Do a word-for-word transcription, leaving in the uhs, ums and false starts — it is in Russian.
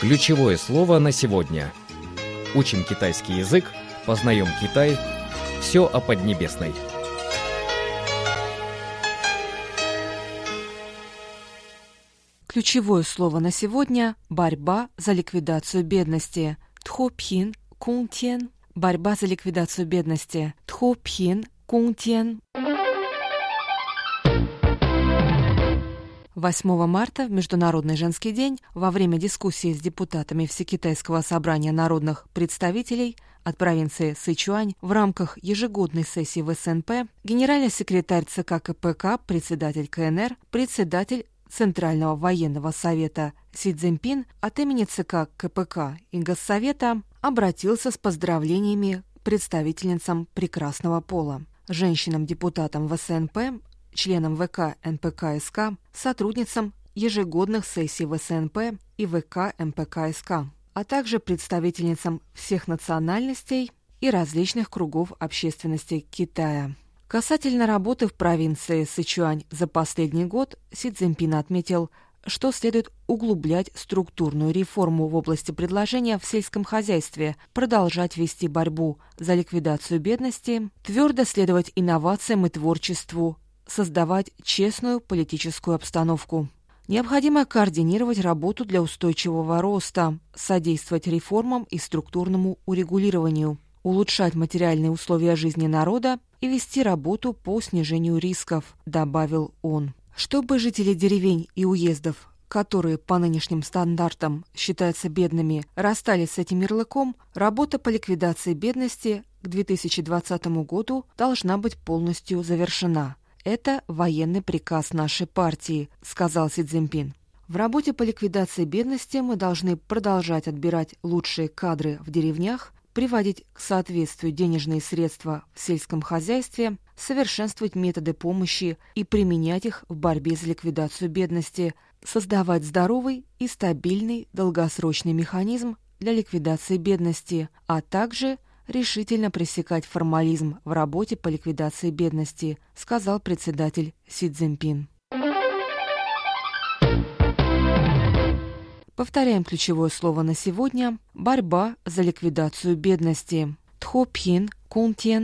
Ключевое слово на сегодня. Учим китайский язык, познаем Китай. Все о Поднебесной. Ключевое слово на сегодня – борьба за ликвидацию бедности. Тхопин кунтен – борьба за ликвидацию бедности. Тхопин кунтен. восьмого марта, в Международный женский день, во время дискуссии с депутатами Всекитайского собрания народных представителей от провинции Сычуань в рамках ежегодной сессии в эс эн пэ, генеральный секретарь ЦК ка пэ ка, председатель ка эн эр, председатель Центрального военного совета Си Цзиньпин от имени ЦК ка пэ ка и Госсовета обратился с поздравлениями к представительницам прекрасного пола, женщинам-депутатам в эс эн пэ, членам вэ ка эн пэ ка эс ка, сотрудницам ежегодных сессий в эс эн пэ и вэ ка эм пэ ка эс ка, а также представительницам всех национальностей и различных кругов общественности Китая. Касательно работы в провинции Сычуань за последний год, Си Цзиньпин отметил, что следует углублять структурную реформу в области предложения в сельском хозяйстве, продолжать вести борьбу за ликвидацию бедности, твердо следовать инновациям и творчеству, создавать честную политическую обстановку. Необходимо координировать работу для устойчивого роста, содействовать реформам и структурному урегулированию, улучшать материальные условия жизни народа и вести работу по снижению рисков, добавил он. Чтобы жители деревень и уездов, которые по нынешним стандартам считаются бедными, расстались с этим ярлыком, работа по ликвидации бедности к две тысячи двадцатому году должна быть полностью завершена. Это военный приказ нашей партии, сказал Си Цзиньпин. В работе по ликвидации бедности мы должны продолжать отбирать лучшие кадры в деревнях, приводить к соответствию денежные средства в сельском хозяйстве, совершенствовать методы помощи и применять их в борьбе за ликвидацию бедности, создавать здоровый и стабильный долгосрочный механизм для ликвидации бедности, а также решительно пресекать формализм в работе по ликвидации бедности, сказал председатель Си Цзиньпин. Повторяем ключевое слово на сегодня – борьба за ликвидацию бедности. Тхопин кунтен.